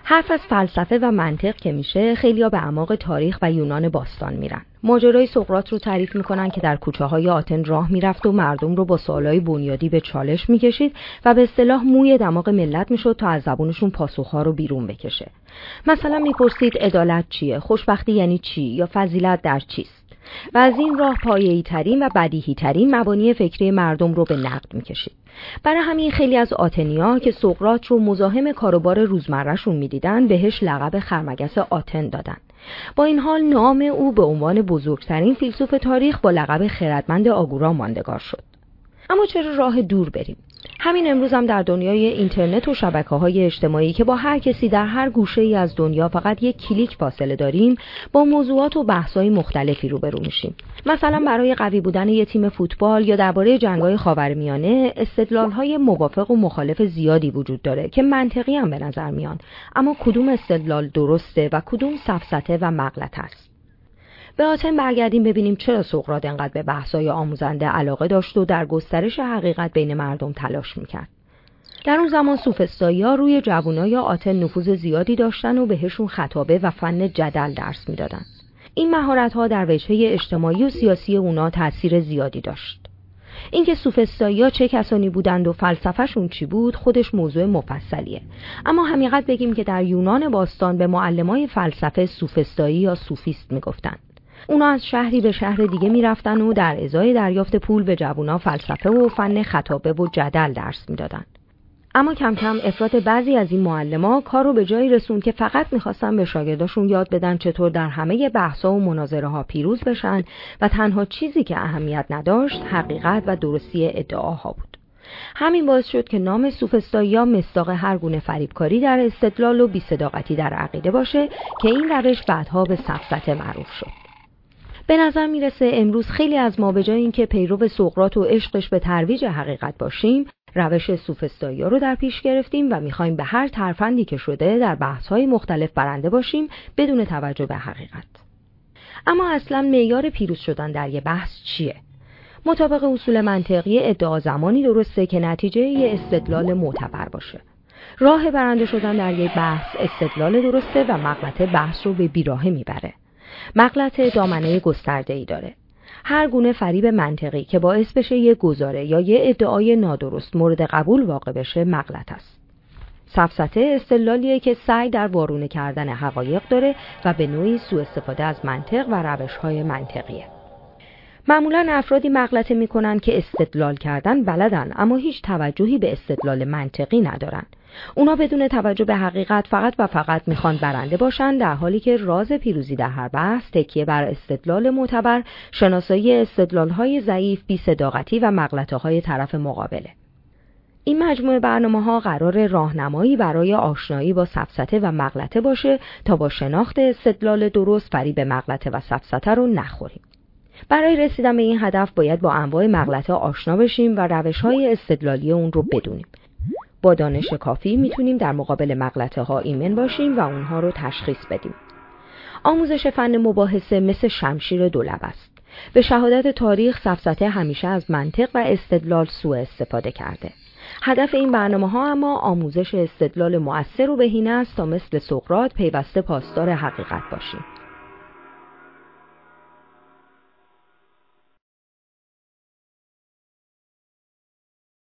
حرف از فلسفه و منطق که میشه، خیلیا به اعماق تاریخ و یونان باستان میرن. ماجرای سقراط رو تعریف میکنن که در کوچه‌های آتن راه میرفت و مردم رو با سوالای بنیادی به چالش میکشید و به اصطلاح موی دماغ ملت میشد تا از زبونشون پاسخ‌ها رو بیرون بکشه. مثلا میپرسید عدالت چیه؟ خوشبختی یعنی چی؟ یا فضیلت در چیست؟ و از این راه پایه‌ای ترین و بدیهی ترین مبانی فکری مردم رو به نقد میکشید. برای همین خیلی از آتنیا که سقراط رو مزاحم کاروبار روزمره‌شون میدیدن بهش لقب خرمگس آتن دادن. با این حال نام او به عنوان بزرگترین فیلسوف تاریخ با لقب خردمند آگورا ماندگار شد. اما چرا راه دور بریم؟ همین امروز هم در دنیای اینترنت و شبکه‌های اجتماعی که با هر کسی در هر گوشه‌ای از دنیا فقط یک کلیک فاصله داریم، با موضوعات و بحث‌های مختلفی روبرو میشیم. مثلا برای قوی بودن یک تیم فوتبال یا درباره جنگ‌های خاورمیانه، استدلال‌های موافق و مخالف زیادی وجود داره که منطقی هم به نظر میان، اما کدوم استدلال درسته و کدوم سفسطه و مغلطه است؟ به آتن برگردیم ببینیم چرا سقراط انقدر به بحث‌های آموزنده علاقه داشت و در گسترش حقیقت بین مردم تلاش میکرد. در اون زمان سوفسطائی‌ها روی جوانای آتن نفوذ زیادی داشتن و بهشون خطابه و فن جدل درس میدادن. این مهارت‌ها در وجهه اجتماعی و سیاسی اونا تأثیر زیادی داشت. اینکه سوفسطائی‌ها چه کسانی بودند و فلسفه‌شون چی بود خودش موضوع مفصلیه. اما حقیقت بگیم که در یونان باستان به معلمای فلسفه سوفسطایی یا سوفیست میگفتند. اونا از شهری به شهر دیگه میرفتن و در ازای دریافت پول به جوونا فلسفه و فن خطابه و جدل درس میدادن. اما کم کم افراط بعضی از این معلما کار رو به جایی رسوند که فقط میخواستن به شاگرداشون یاد بدن چطور در همه بحث‌ها و مناظره‌ها پیروز بشن و تنها چیزی که اهمیت نداشت حقیقت و درستی ادعاها بود. همین باعث شد که نام سوفسطائی‌ها مصداق هر گونه فریبکاری در استدلال و بی‌صداقتی در عقیده باشه که این روش بعدها به سفسطه معروف شد. به نظر میرسه امروز خیلی از ما به جای اینکه پیرو سقراط و عشقش به ترویج حقیقت باشیم، روش سوفسطائی‌ها رو در پیش گرفتیم و میخوایم به هر ترفندی که شده در بحث‌های مختلف برنده باشیم بدون توجه به حقیقت. اما اصلاً معیار پیروز شدن در یه بحث چیه؟ مطابق اصول منطقی ادعا زمانی درسته که نتیجه یه استدلال معتبر باشه. راه برنده شدن در یه بحث استدلال درسته و مغلطه بحث رو به بیراهه میبره. مغلطه دامنه گسترده‌ای داره. هر گونه فریب منطقی که باعث بشه یه گزاره یا یه ادعای نادرست مورد قبول واقع بشه مغلطه است. سفسطه استدلالیه که سعی در وارونه کردن حقایق داره و به نوعی سوء استفاده از منطق و روش‌های منطقیه. معمولاً افرادی مغلطه میکنن که استدلال کردن بلدن اما هیچ توجهی به استدلال منطقی ندارن. اونا بدون توجه به حقیقت فقط و فقط میخوان برنده باشن، در حالی که راز پیروزی در هر بحث تکیه بر استدلال معتبر، شناسایی استدلال‌های ضعیف، بی‌صداقتی و مغلطه‌های طرف مقابله. این مجموعه برنامه‌ها قرار راهنمایی برای آشنایی با سفسطه و مغلطه باشه تا با شناخت استدلال درست فریب مغلطه و سفسطه رو نخوریم. برای رسیدن به این هدف باید با انواع مغلطه آشنا بشیم و روش‌های استدلالی اون رو بدونیم. با دانش کافی میتونیم در مقابل مغلطه ها ایمن باشیم و اونها رو تشخیص بدیم. آموزش فن مباحثه مثل شمشیر دولب است. به شهادت تاریخ سفسطه همیشه از منطق و استدلال سوء استفاده کرده. هدف این برنامه‌ها اما آموزش استدلال مؤثر و بهینه است تا مثل سقراط پیوسته پاسدار حقیقت باشیم.